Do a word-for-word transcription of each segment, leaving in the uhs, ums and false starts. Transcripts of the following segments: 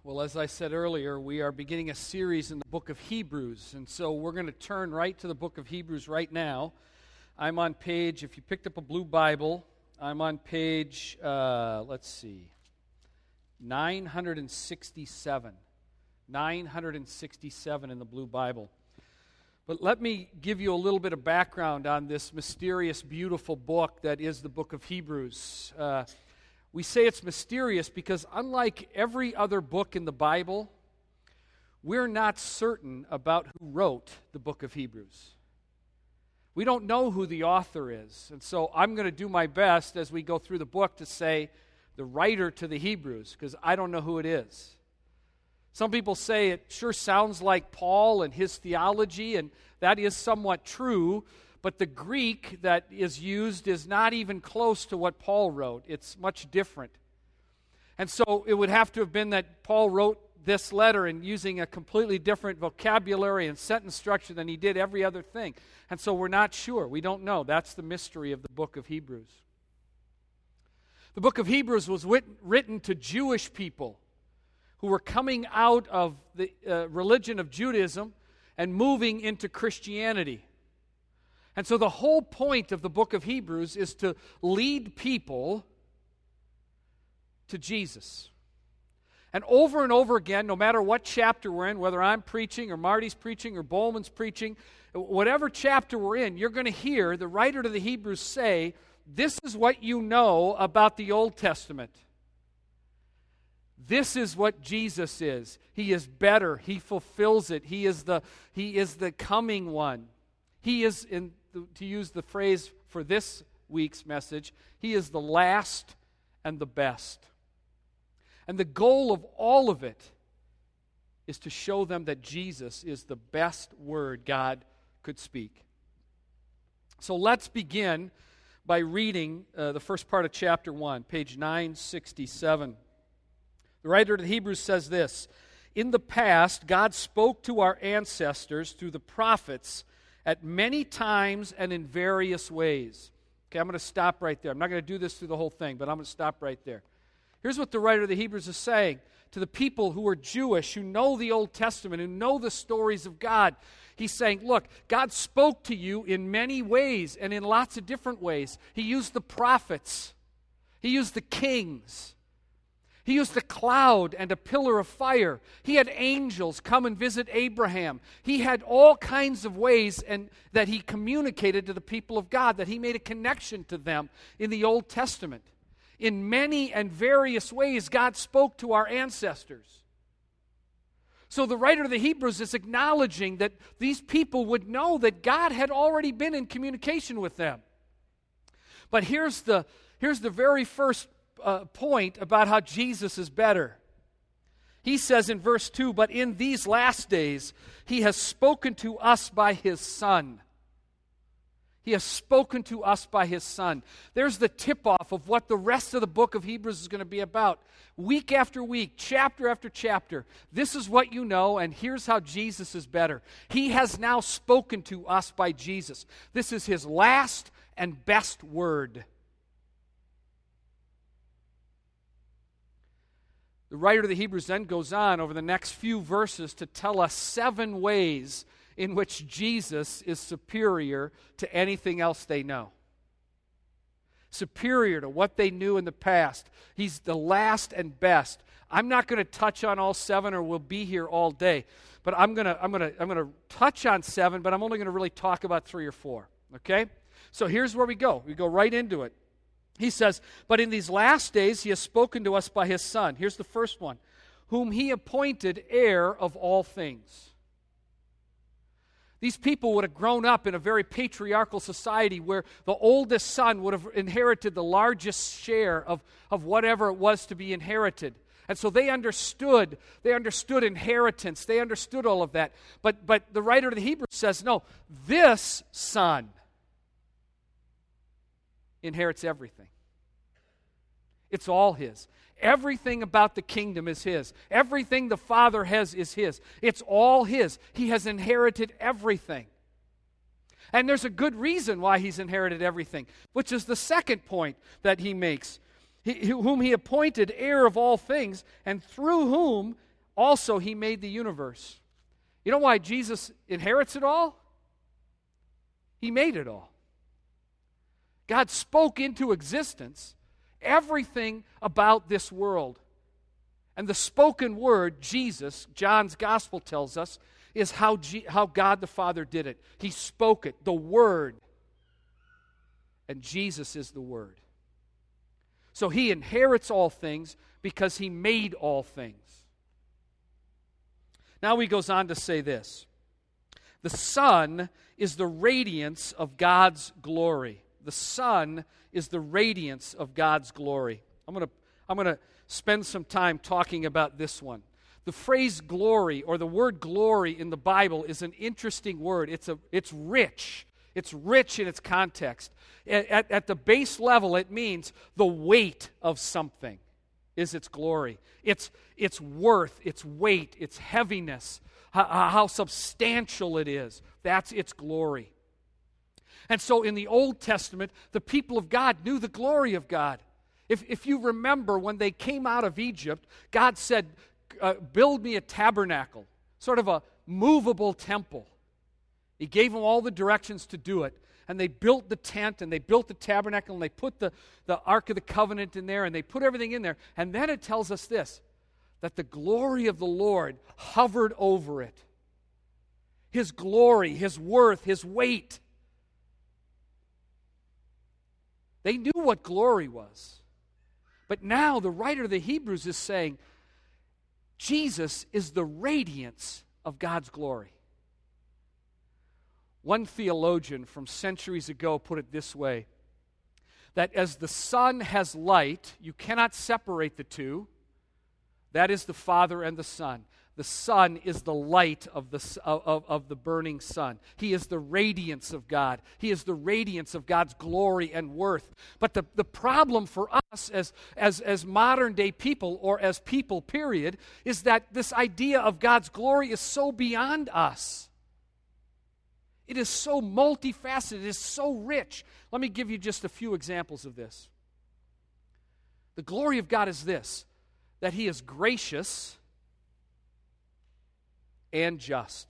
Well, as I said earlier, we are beginning a series in the book of Hebrews, and so we're going to turn right to the book of Hebrews right now. I'm on page, if you picked up a blue Bible, I'm on page, uh, let's see, nine hundred sixty-seven. nine hundred sixty-seven in the blue Bible. But let me give you a little bit of background on this mysterious, beautiful book that is the book of Hebrews. Uh, we say it's mysterious because unlike every other book in the Bible, we're not certain about who wrote the book of Hebrews. We don't know who the author is. And so I'm going to do my best as we go through the book to say the writer to the Hebrews, because I don't know who it is. Some people say it sure sounds like Paul and his theology, and that is somewhat true, but the Greek that is used is not even close to what Paul wrote. It's much different. And so it would have to have been that Paul wrote this letter and using a completely different vocabulary and sentence structure than he did every other thing. And so we're not sure. We don't know. That's the mystery of the book of Hebrews. The book of Hebrews was writ- written to Jewish people who were coming out of the uh, religion of Judaism and moving into Christianity. And so the whole point of the book of Hebrews is to lead people to Jesus. And over and over again, no matter what chapter we're in, whether I'm preaching or Marty's preaching or Bowman's preaching, whatever chapter we're in, you're going to hear the writer to the Hebrews say, this is what you know about the Old Testament. This is what Jesus is. He is better. He fulfills it. He is the, he is the coming one. He is, in the, to use the phrase for this week's message, he is the last and the best. And the goal of all of it is to show them that Jesus is the best word God could speak. So let's begin by reading uh, the first part of chapter one, page nine sixty-seven. The writer to the Hebrews says this, in the past, God spoke to our ancestors through the prophets at many times and in various ways. Okay, I'm going to stop right there. I'm not going to do this through the whole thing, but I'm going to stop right there. Here's what the writer of the Hebrews is saying to the people who are Jewish, who know the Old Testament, who know the stories of God. He's saying, look, God spoke to you in many ways and in lots of different ways. He used the prophets. He used the kings. He used a cloud and a pillar of fire. He had angels come and visit Abraham. He had all kinds of ways and that he communicated to the people of God, that he made a connection to them in the Old Testament. In many and various ways, God spoke to our ancestors. So the writer of the Hebrews is acknowledging that these people would know that God had already been in communication with them. But here's the, here's the very first Uh, point about how Jesus is better. He says in verse two, but in these last days he has spoken to us by his Son. He has spoken to us by his Son. There's the tip-off of what the rest of the book of Hebrews is going to be about. Week after week, chapter after chapter, this is what you know, and here's how Jesus is better. He has now spoken to us by Jesus. This is his last and best word. The writer of the Hebrews then goes on over the next few verses to tell us seven ways in which Jesus is superior to anything else they know. Superior to what they knew in the past. He's the last and best. I'm not going to touch on all seven or we'll be here all day. But I'm going to I'm going to I'm going to touch on seven, but I'm only going to really talk about three or four. Okay? So here's where we go. We go right into it. He says, but in these last days he has spoken to us by his Son. Here's the first one. Whom he appointed heir of all things. These people would have grown up in a very patriarchal society where the oldest son would have inherited the largest share of, of whatever it was to be inherited. And so they understood, they understood inheritance. They understood all of that. But, but the writer of the Hebrews says, no, this son inherits everything. It's all his. Everything about the kingdom is his. Everything the Father has is his. It's all his. He has inherited everything. And there's a good reason why he's inherited everything, which is the second point that he makes. He, whom he appointed heir of all things, and through whom also he made the universe. You know why Jesus inherits it all? He made it all. God spoke into existence everything about this world. And the spoken word, Jesus, John's gospel tells us, is how, G- how God the Father did it. He spoke it, the Word. And Jesus is the Word. So he inherits all things because he made all things. Now he goes on to say this. The Son is the radiance of God's glory. The Son is the radiance of God's glory. I'm going to I'm going to spend some time talking about this one. The phrase glory, or the word glory in the Bible, is an interesting word. It's a it's rich. It's rich in its context. At, at, at the base level, it means the weight of something is its glory. It's its worth, its weight, its heaviness, how, how substantial it is. That's its glory. And so in the Old Testament, the people of God knew the glory of God. If, if you remember, when they came out of Egypt, God said, uh, build me a tabernacle, sort of a movable temple. He gave them all the directions to do it. And they built the tent, and they built the tabernacle, and they put the, the Ark of the Covenant in there, and they put everything in there. And then it tells us this, that the glory of the Lord hovered over it. His glory, His worth, His weight. They knew what glory was. But now the writer of the Hebrews is saying, Jesus is the radiance of God's glory. One theologian from centuries ago put it this way, that as the sun has light, you cannot separate the two. That is the Father and the Son. The Son is the light of the, of, of the burning sun. He is the radiance of God. He is the radiance of God's glory and worth. But the, the problem for us as, as, as modern day people, or as people, period, is that this idea of God's glory is so beyond us. It is so multifaceted. It is so rich. Let me give you just a few examples of this. The glory of God is this, that He is gracious and just.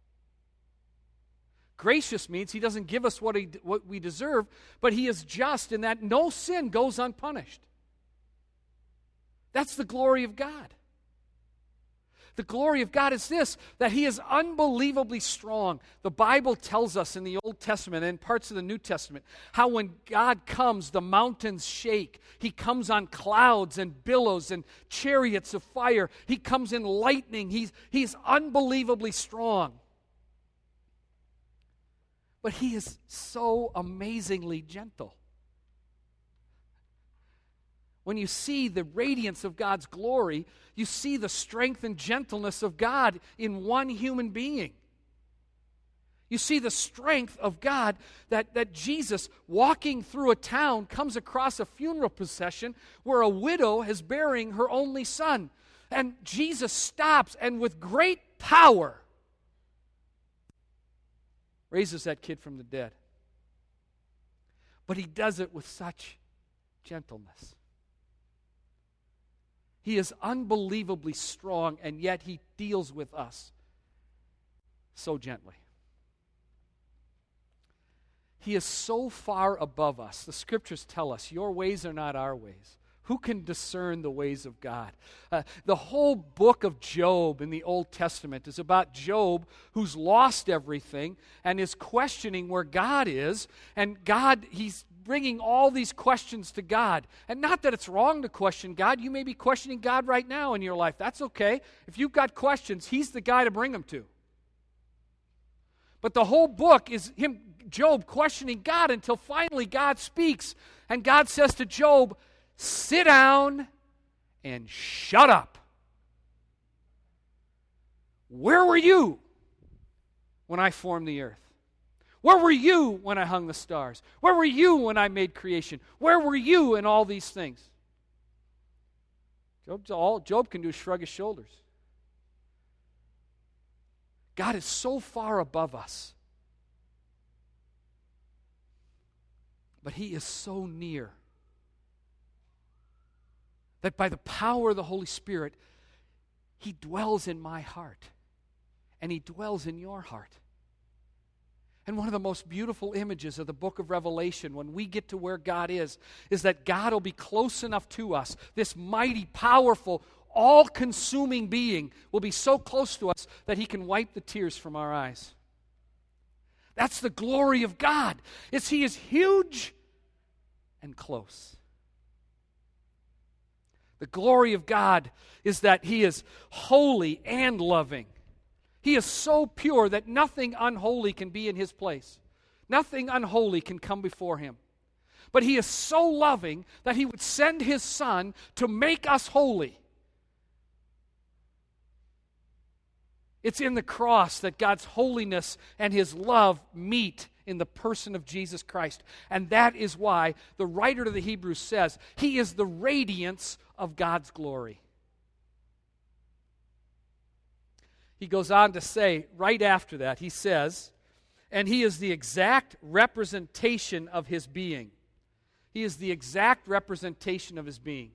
Gracious means He doesn't give us what, he, what we deserve, but He is just in that no sin goes unpunished. That's the glory of God. The glory of God is this, that He is unbelievably strong. The Bible tells us in the Old Testament and parts of the New Testament how when God comes, the mountains shake. He comes on clouds and billows and chariots of fire. He comes in lightning. He's, he's unbelievably strong. But He is so amazingly gentle. When you see the radiance of God's glory, you see the strength and gentleness of God in one human being. You see the strength of God that, that Jesus, walking through a town, comes across a funeral procession where a widow is burying her only son. And Jesus stops and with great power raises that kid from the dead. But He does it with such gentleness. He is unbelievably strong, and yet He deals with us so gently. He is so far above us. The Scriptures tell us, your ways are not our ways. Who can discern the ways of God? Uh, the whole book of Job in the Old Testament is about Job, who's lost everything and is questioning where God is. And God, he's bringing all these questions to God. And not that it's wrong to question God. You may be questioning God right now in your life. That's okay. If you've got questions, He's the guy to bring them to. But the whole book is him, Job, questioning God until finally God speaks. And God says to Job, sit down and shut up. Where were you when I formed the earth? Where were you when I hung the stars? Where were you when I made creation? Where were you in all these things? Job's all Job can do is shrug his shoulders. God is so far above us. But He is so near that by the power of the Holy Spirit, He dwells in my heart, and He dwells in your heart. And one of the most beautiful images of the book of Revelation, when we get to where God is, is that God will be close enough to us. This mighty, powerful, all-consuming being will be so close to us that He can wipe the tears from our eyes. That's the glory of God. It's He is huge and close. The glory of God is that He is holy and loving. He is so pure that nothing unholy can be in His place. Nothing unholy can come before Him. But He is so loving that He would send His Son to make us holy. It's in the cross that God's holiness and His love meet in the person of Jesus Christ. And that is why the writer to the Hebrews says, He is the radiance of God's glory. He goes on to say, right after that, he says, and He is the exact representation of His being. He is the exact representation of His being.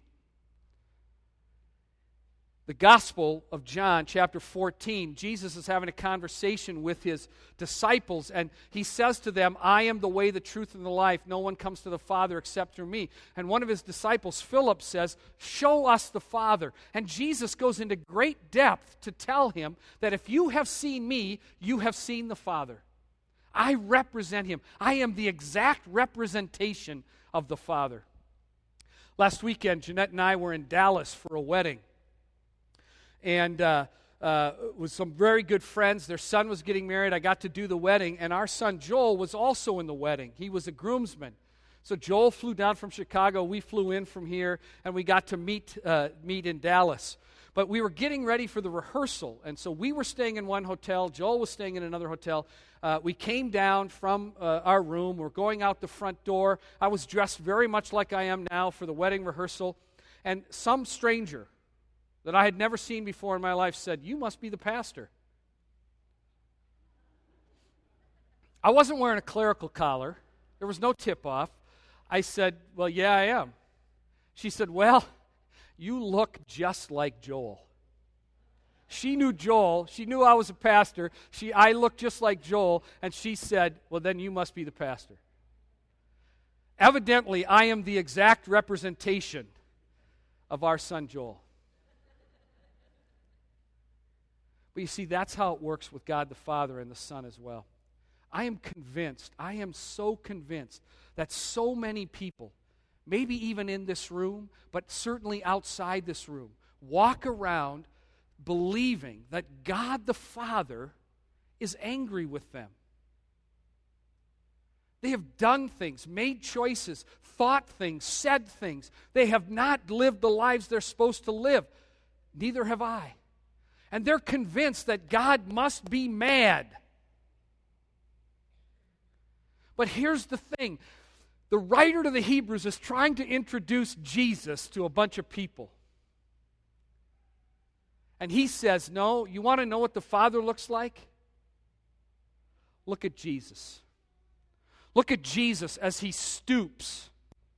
The Gospel of John, chapter fourteen, Jesus is having a conversation with His disciples, and He says to them, I am the way, the truth, and the life. No one comes to the Father except through me. And one of His disciples, Philip, says, show us the Father. And Jesus goes into great depth to tell him that if you have seen me, you have seen the Father. I represent Him. I am the exact representation of the Father. Last weekend, Jeanette and I were in Dallas for a wedding. And uh, uh, with some very good friends. Their son was getting married. I got to do the wedding. And our son Joel was also in the wedding. He was a groomsman. So Joel flew down from Chicago. We flew in from here. And we got to meet, uh, meet in Dallas. But we were getting ready for the rehearsal. And so we were staying in one hotel. Joel was staying in another hotel. Uh, we came down from uh, our room. We're going out the front door. I was dressed very much like I am now for the wedding rehearsal. And some stranger that I had never seen before in my life said, you must be the pastor. I wasn't wearing a clerical collar. There was no tip-off. I said, well, yeah, I am. She said, well, you look just like Joel. She knew Joel. She knew I was a pastor. She, I looked just like Joel, and she said, well, then you must be the pastor. Evidently, I am the exact representation of our son Joel. But you see, that's how it works with God the Father and the Son as well. I am convinced, I am so convinced that so many people, maybe even in this room, but certainly outside this room, walk around believing that God the Father is angry with them. They have done things, made choices, thought things, said things. They have not lived the lives they're supposed to live. Neither have I. And they're convinced that God must be mad. But here's the thing. The writer to the Hebrews is trying to introduce Jesus to a bunch of people. And he says, no, you want to know what the Father looks like? Look at Jesus. Look at Jesus as He stoops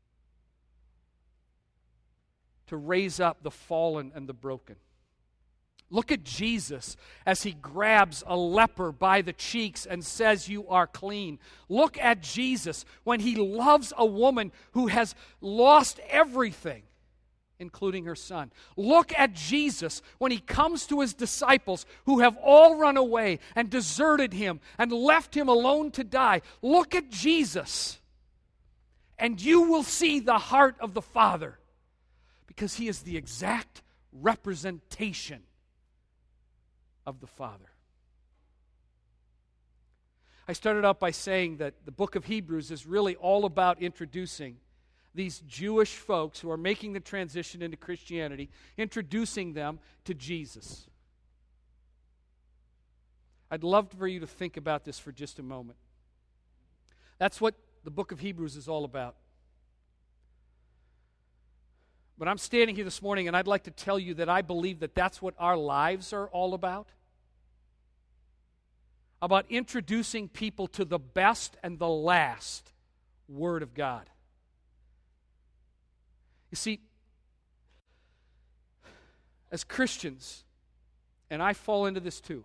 to raise up the fallen and the broken. Look at Jesus as He grabs a leper by the cheeks and says, you are clean. Look at Jesus when He loves a woman who has lost everything, including her son. Look at Jesus when He comes to His disciples who have all run away and deserted Him and left Him alone to die. Look at Jesus, and you will see the heart of the Father, because He is the exact representation of the Father. I started out by saying that the book of Hebrews is really all about introducing these Jewish folks who are making the transition into Christianity, introducing them to Jesus. I'd love for you to think about this for just a moment. That's what the book of Hebrews is all about. But I'm standing here this morning and I'd like to tell you that I believe that that's what our lives are all about. About introducing people to the best and the last Word of God. You see, as Christians, and I fall into this too.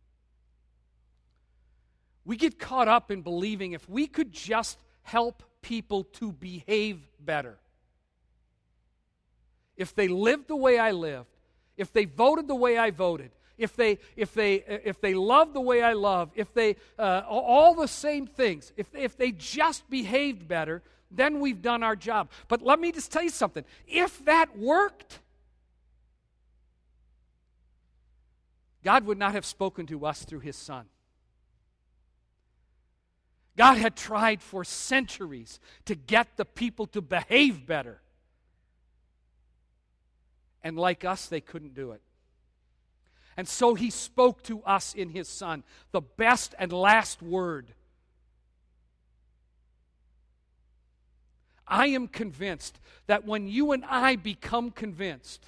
We get caught up in believing if we could just help people to behave better, if they lived the way I lived, if they voted the way I voted, if they if they if they loved the way I love, if they uh, all the same things, if if they just behaved better, then we've done our job. But let me just tell you something. If that worked, God would not have spoken to us through His Son. God had tried for centuries to get the people to behave better. And like us, they couldn't do it. And so He spoke to us in His Son, the best and last word. I am convinced that when you and I become convinced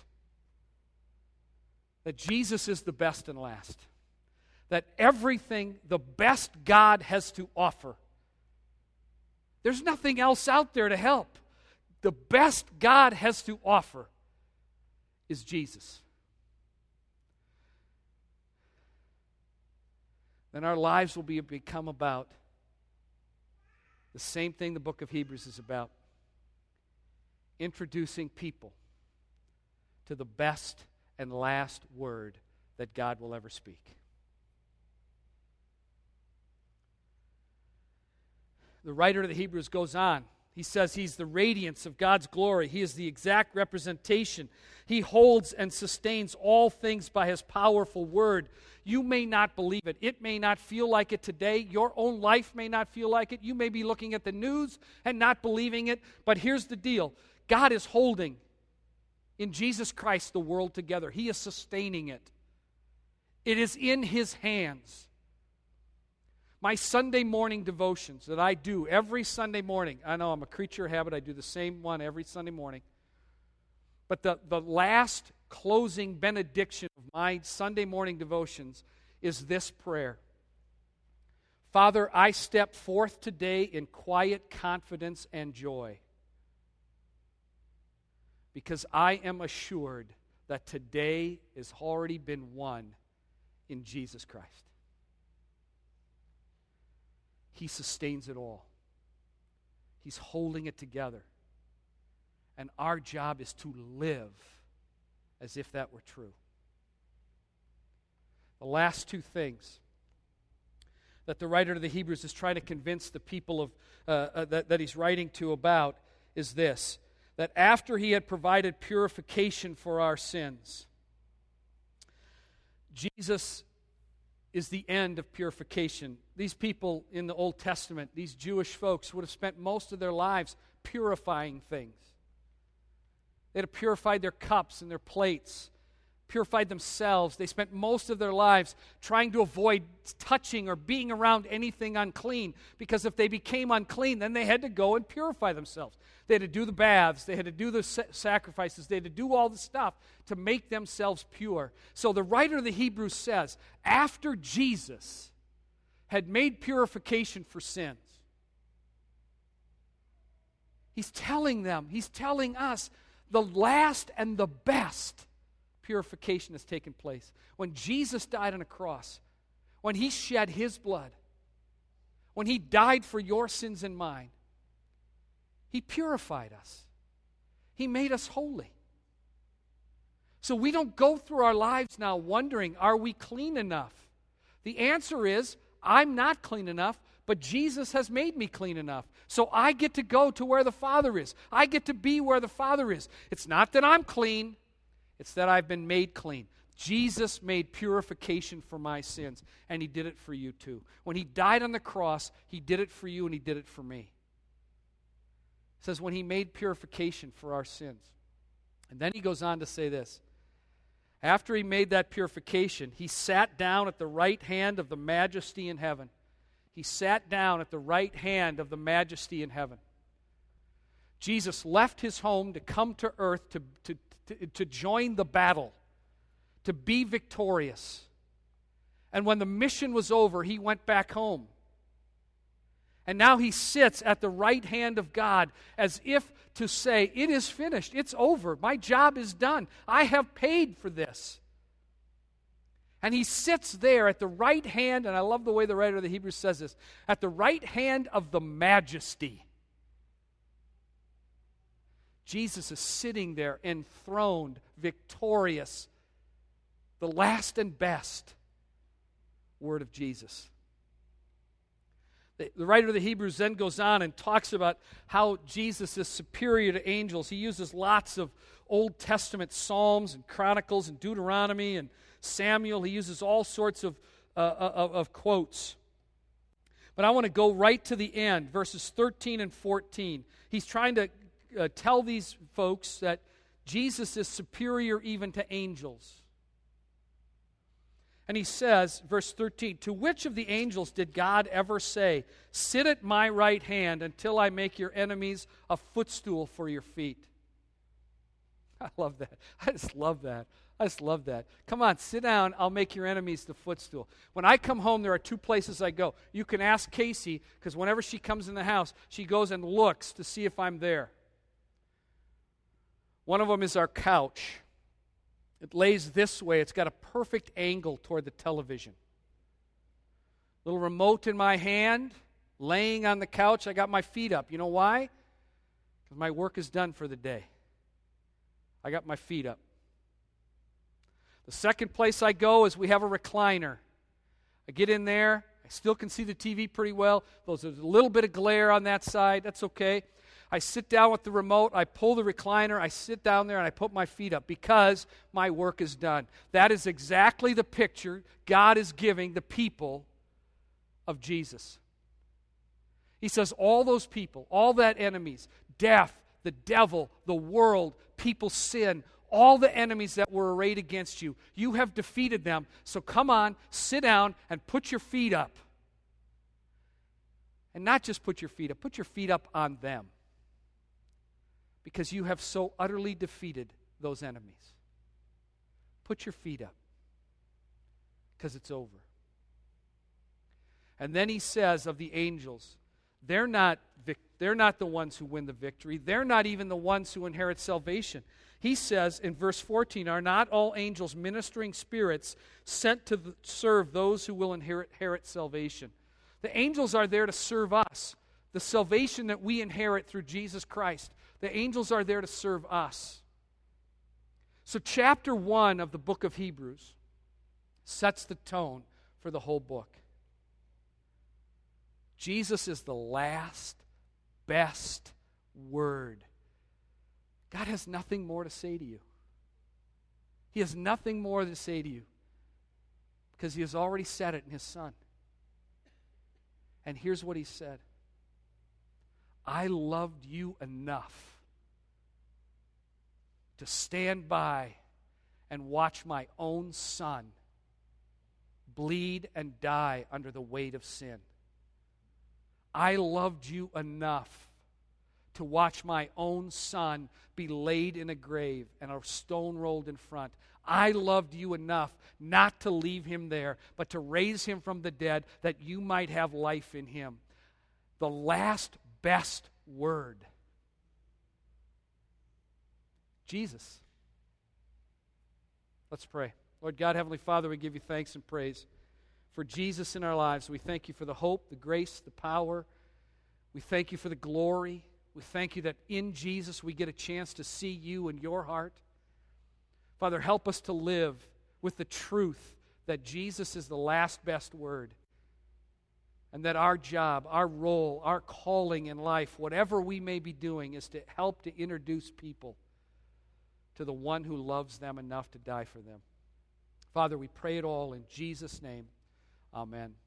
that Jesus is the best and last, that everything the best God has to offer, there's nothing else out there to help. The best God has to offer is Jesus. Then our lives will be become about the same thing the book of Hebrews is about: introducing people to the best and last word that God will ever speak. The writer of the Hebrews goes on. He says He's the radiance of God's glory. He is the exact representation. He holds and sustains all things by His powerful word. You may not believe it. It may not feel like it today. Your own life may not feel like it. You may be looking at the news and not believing it. But here's the deal. God is holding, in Jesus Christ, the world together. He is sustaining it. It is in His hands. My Sunday morning devotions that I do every Sunday morning. I know I'm a creature of habit. I do the same one every Sunday morning. But the, the last closing benediction of my Sunday morning devotions is this prayer. Father, I step forth today in quiet confidence and joy, because I am assured that today has already been won in Jesus Christ. He sustains it all. He's holding it together. And our job is to live as if that were true. The last two things that the writer of the Hebrews is trying to convince the people of uh, uh, that, that he's writing to about is this: that after He had provided purification for our sins, Jesus is the end of purification. These people in the Old Testament, these Jewish folks, would have spent most of their lives purifying things. They'd have purified their cups and their plates, purified themselves. They spent most of their lives trying to avoid touching or being around anything unclean, because if they became unclean, then they had to go and purify themselves. They had to do the baths. They had to do the sacrifices. They had to do all the stuff to make themselves pure. So the writer of the Hebrews says, after Jesus had made purification for sins, He's telling them, He's telling us, the last and the best purification has taken place. When Jesus died on a cross, when He shed His blood, when He died for your sins and mine, He purified us. He made us holy. So we don't go through our lives now wondering, are we clean enough? The answer is, I'm not clean enough, but Jesus has made me clean enough. So I get to go to where the Father is. I get to be where the Father is. It's not that I'm clean, it's that I've been made clean. Jesus made purification for my sins, and He did it for you too. When He died on the cross, He did it for you and He did it for me. It says when He made purification for our sins. And then He goes on to say this: after He made that purification, He sat down at the right hand of the Majesty in heaven. He sat down at the right hand of the Majesty in heaven. Jesus left His home to come to earth to, to, to, to join the battle, to be victorious. And when the mission was over, He went back home. And now He sits at the right hand of God as if to say, it is finished, it's over, my job is done, I have paid for this. And he sits there at the right hand, and I love the way the writer of the Hebrews says this, at the right hand of the majesty. Jesus is sitting there enthroned, victorious, the last and best word of Jesus. The, the writer of the Hebrews then goes on and talks about how Jesus is superior to angels. He uses lots of Old Testament Psalms and Chronicles and Deuteronomy and Samuel. He uses all sorts of, uh, of, of quotes. But I want to go right to the end, verses thirteen and fourteen. He's trying to uh, tell these folks that Jesus is superior even to angels. And he says, verse thirteen, to which of the angels did God ever say, sit at my right hand until I make your enemies a footstool for your feet? I love that. I just love that. I just love that. Come on, sit down. I'll make your enemies the footstool. When I come home, there are two places I go. You can ask Casey, because whenever she comes in the house, she goes and looks to see if I'm there. One of them is our couch. It lays this way. It's got a perfect angle toward the television. Little remote in my hand, laying on the couch. I got my feet up. You know why? Because my work is done for the day. I got my feet up. The second place I go is we have a recliner. I get in there. I still can see the T V pretty well. There's a little bit of glare on that side. That's okay. I sit down with the remote. I pull the recliner. I sit down there and I put my feet up because my work is done. That is exactly the picture God is giving the people of Jesus. He says all those people, all that enemies, death, the devil, the world, people's sin, all the enemies that were arrayed against you, you have defeated them. So come on, sit down and put your feet up. And not just put your feet up, put your feet up on them. Because you have so utterly defeated those enemies. Put your feet up. Because it's over. And then he says of the angels, they're not, vic- they're not the ones who win the victory. They're not even the ones who inherit salvation. He says in verse fourteen, are not all angels ministering spirits sent to the, serve those who will inherit, inherit salvation? The angels are there to serve us. The salvation that we inherit through Jesus Christ. The angels are there to serve us. So chapter one of the book of Hebrews sets the tone for the whole book. Jesus is the last, best word. God has nothing more to say to you. He has nothing more to say to you because he has already said it in his Son. And here's what he said. I loved you enough to stand by and watch my own Son bleed and die under the weight of sin. I loved you enough to watch my own Son be laid in a grave and a stone rolled in front. I loved you enough not to leave him there, but to raise him from the dead that you might have life in him. The last best word. Jesus. Let's pray. Lord God, Heavenly Father, we give you thanks and praise for Jesus in our lives. We thank you for the hope, the grace, the power. We thank you for the glory. We thank you that in Jesus we get a chance to see you in your heart. Father, help us to live with the truth that Jesus is the last best word. And that our job, our role, our calling in life, whatever we may be doing, is to help to introduce people to the one who loves them enough to die for them. Father, we pray it all in Jesus' name. Amen.